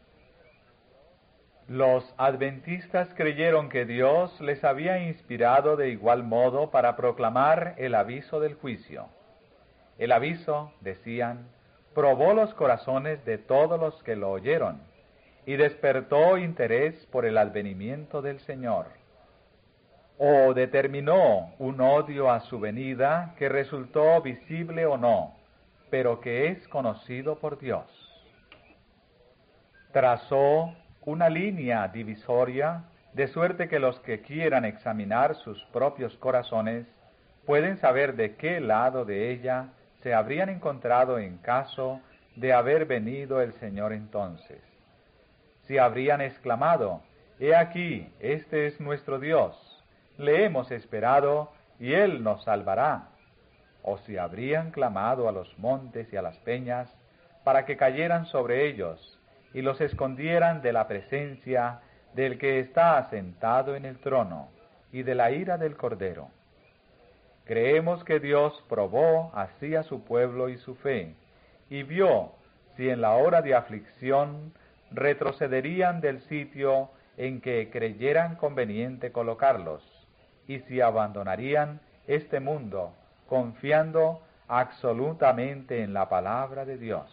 Los adventistas creyeron que Dios les había inspirado de igual modo para proclamar el aviso del juicio. El aviso, decían, probó los corazones de todos los que lo oyeron, y despertó interés por el advenimiento del Señor. o determinó un odio a su venida que resultó visible o no, pero que es conocido por Dios. Trazó una línea divisoria, de suerte que los que quieran examinar sus propios corazones pueden saber de qué lado de ella se habrían encontrado en caso de haber venido el Señor entonces. Si habrían exclamado: «He aquí, este es nuestro Dios, le hemos esperado y Él nos salvará», o si habrían clamado a los montes y a las peñas para que cayeran sobre ellos y los escondieran de la presencia del que está sentado en el trono y de la ira del Cordero. Creemos que Dios probó así a su pueblo y su fe, y vio si en la hora de aflicción retrocederían del sitio en que creyeran conveniente colocarlos, y si abandonarían este mundo, confiando absolutamente en la palabra de Dios.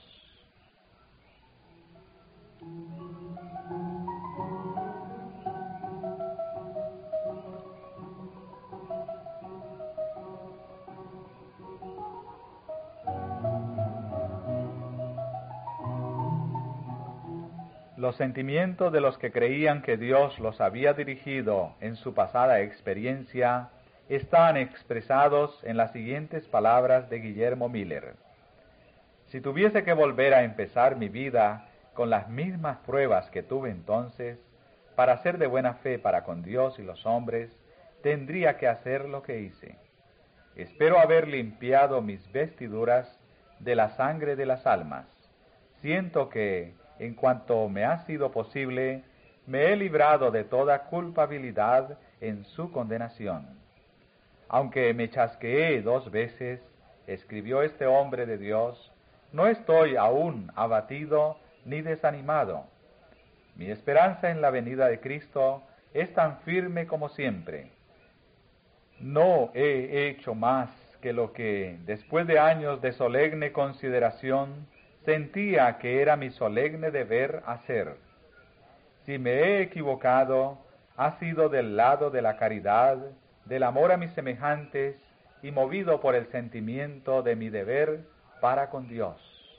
Los sentimientos de los que creían que Dios los había dirigido en su pasada experiencia están expresados en las siguientes palabras de Guillermo Miller. Si tuviese que volver a empezar mi vida con las mismas pruebas que tuve entonces, para ser de buena fe para con Dios y los hombres, tendría que hacer lo que hice. Espero haber limpiado mis vestiduras de la sangre de las almas. Siento que, en cuanto me ha sido posible, me he librado de toda culpabilidad en su condenación. Aunque me chasqueé 2 veces, escribió este hombre de Dios, no estoy aún abatido ni desanimado. Mi esperanza en la venida de Cristo es tan firme como siempre. No he hecho más que lo que, después de años de solemne consideración, sentía que era mi solemne deber hacer. Si me he equivocado, ha sido del lado de la caridad, del amor a mis semejantes y movido por el sentimiento de mi deber para con Dios.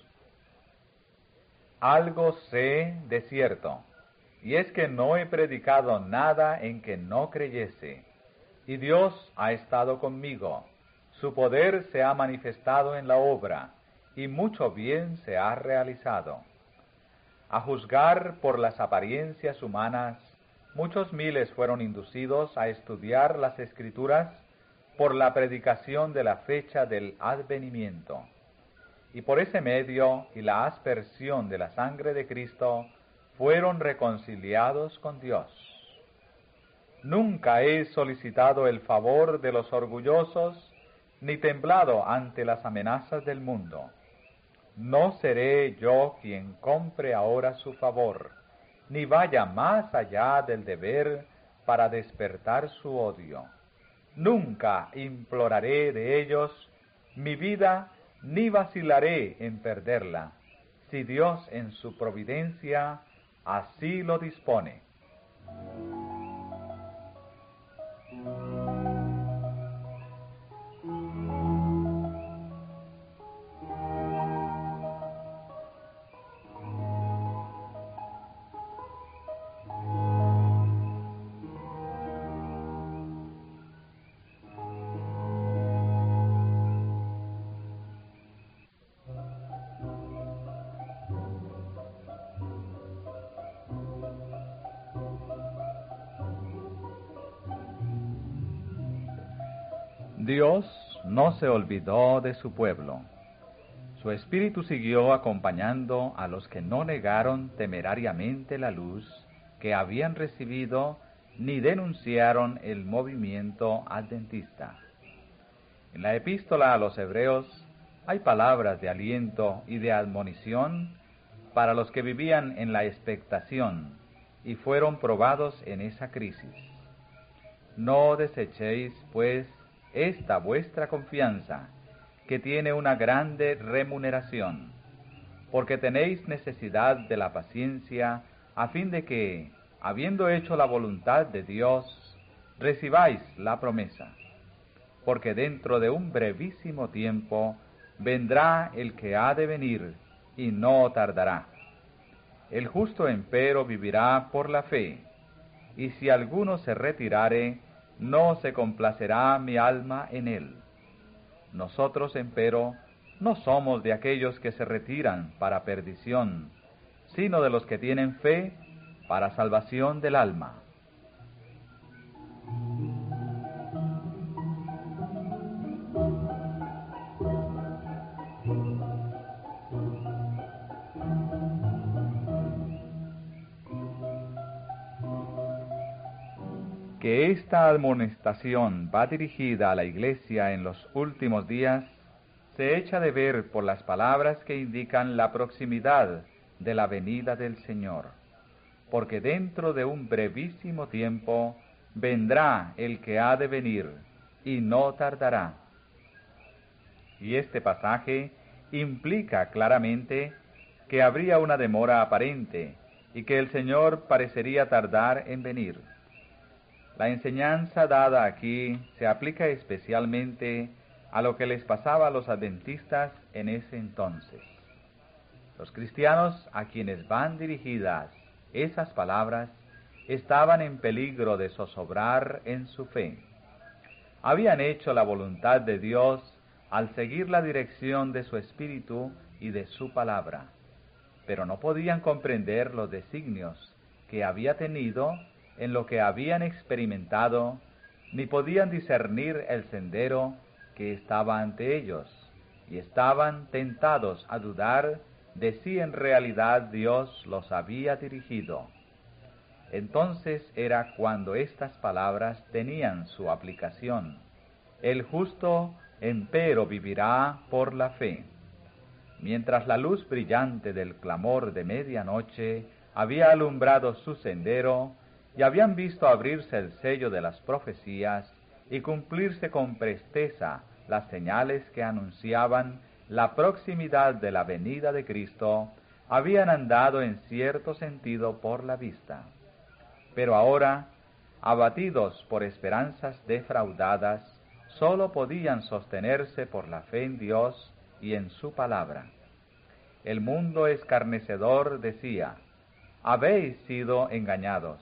Algo sé de cierto, y es que no he predicado nada en que no creyese, y Dios ha estado conmigo. Su poder se ha manifestado en la obra, y mucho bien se ha realizado. A juzgar por las apariencias humanas, muchos miles fueron inducidos a estudiar las Escrituras por la predicación de la fecha del advenimiento. Y por ese medio y la aspersión de la sangre de Cristo fueron reconciliados con Dios. Nunca he solicitado el favor de los orgullosos, ni temblado ante las amenazas del mundo. No seré yo quien compre ahora su favor, ni vaya más allá del deber para despertar su odio. Nunca imploraré de ellos mi vida, ni vacilaré en perderla, si Dios en su providencia así lo dispone. Dios no se olvidó de su pueblo. Su espíritu siguió acompañando a los que no negaron temerariamente la luz que habían recibido ni denunciaron el movimiento adventista. En la epístola a los Hebreos hay palabras de aliento y de admonición para los que vivían en la expectación y fueron probados en esa crisis. No desechéis, pues, esta vuestra confianza, que tiene una grande remuneración, porque tenéis necesidad de la paciencia, a fin de que, habiendo hecho la voluntad de Dios, recibáis la promesa, porque dentro de un brevísimo tiempo vendrá el que ha de venir, y no tardará. El justo empero vivirá por la fe, y si alguno se retirare, no se complacerá mi alma en él. Nosotros, empero, no somos de aquellos que se retiran para perdición, sino de los que tienen fe para salvación del alma. Que esta admonestación va dirigida a la Iglesia en los últimos días se echa de ver por las palabras que indican la proximidad de la venida del Señor, porque dentro de un brevísimo tiempo vendrá el que ha de venir, y no tardará. Y este pasaje implica claramente que habría una demora aparente y que el Señor parecería tardar en venir. La enseñanza dada aquí se aplica especialmente a lo que les pasaba a los adventistas en ese entonces. Los cristianos a quienes van dirigidas esas palabras estaban en peligro de zozobrar en su fe. Habían hecho la voluntad de Dios al seguir la dirección de su Espíritu y de su palabra, pero no podían comprender los designios que había tenido en lo que habían experimentado, ni podían discernir el sendero que estaba ante ellos, y estaban tentados a dudar de si en realidad Dios los había dirigido. Entonces era cuando estas palabras tenían su aplicación. El justo empero vivirá por la fe. Mientras la luz brillante del clamor de medianoche había alumbrado su sendero, y habían visto abrirse el sello de las profecías y cumplirse con presteza las señales que anunciaban la proximidad de la venida de Cristo, habían andado en cierto sentido por la vista. Pero ahora, abatidos por esperanzas defraudadas, sólo podían sostenerse por la fe en Dios y en su palabra. El mundo escarnecedor decía: habéis sido engañados.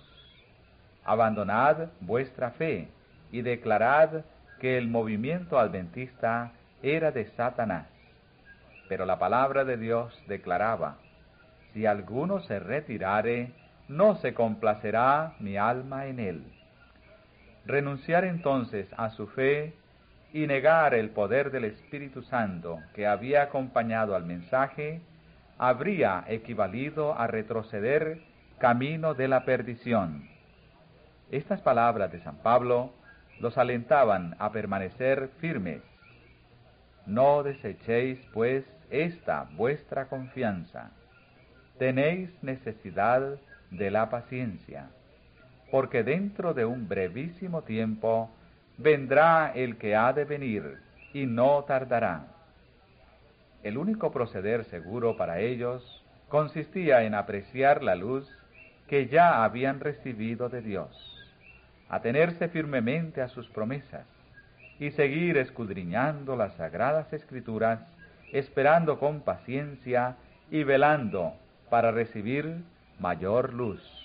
Abandonad vuestra fe y declarad que el movimiento adventista era de Satanás. Pero la palabra de Dios declaraba: si alguno se retirare, no se complacerá mi alma en él. Renunciar entonces a su fe y negar el poder del Espíritu Santo que había acompañado al mensaje habría equivalido a retroceder camino de la perdición. Estas palabras de San Pablo los alentaban a permanecer firmes. No desechéis, pues, esta vuestra confianza. Tenéis necesidad de la paciencia, porque dentro de un brevísimo tiempo vendrá el que ha de venir, y no tardará. El único proceder seguro para ellos consistía en apreciar la luz que ya habían recibido de Dios, atenerse firmemente a sus promesas y seguir escudriñando las sagradas Escrituras, esperando con paciencia y velando para recibir mayor luz.